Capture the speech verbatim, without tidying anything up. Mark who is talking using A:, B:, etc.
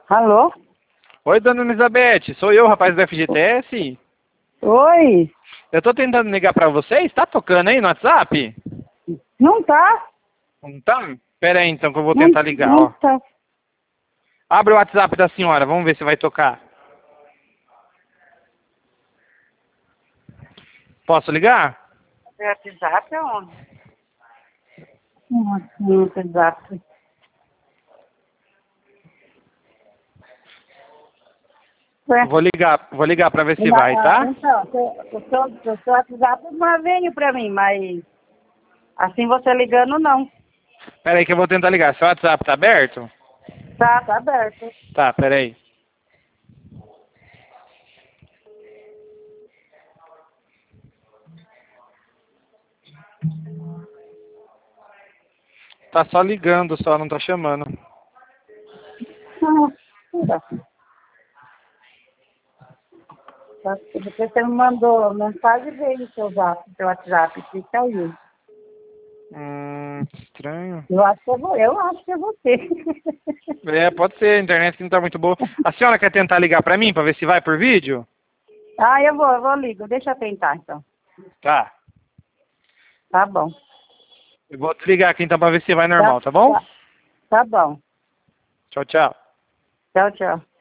A: Alô?
B: Oi, dona Elizabeth, sou eu, rapaz do F G T S.
A: Oi?
B: Eu tô tentando ligar pra vocês, tá tocando aí no WhatsApp?
A: Não tá?
B: Não tá? Pera aí então que eu vou
A: Não,
B: tentar ligar,
A: não
B: ó.
A: tá.
B: Abre o WhatsApp da senhora, vamos ver se vai tocar. Posso ligar?
A: É WhatsApp aonde? No WhatsApp. Ué,
B: Vou ligar, vou ligar pra ver se
A: uma-
B: vai,
A: ah,
B: tá?
A: então, o seu, o seu WhatsApp não veio pra mim, mas assim você ligando não.
B: Pera aí que eu vou tentar ligar. Seu WhatsApp tá aberto?
A: Tá, tá aberto.
B: Tá, pera aí. Tá só ligando, só não tá chamando.
A: Ah, tá. Tá, porque você me mandou mensagem veio o seu zap, seu WhatsApp, que caiu.
B: Hum, estranho.
A: Eu acho que é, vo- eu acho que é você.
B: É, pode ser, a internet não tá muito boa. A senhora quer tentar ligar pra mim pra ver se vai por vídeo?
A: Ah, eu vou, eu vou ligo. Deixa eu tentar então.
B: Tá.
A: Tá bom.
B: Eu vou desligar aqui então pra ver se vai
A: Tá,
B: normal, tá bom?
A: tá, tá bom.
B: Tchau, tchau.
A: Tchau, tchau.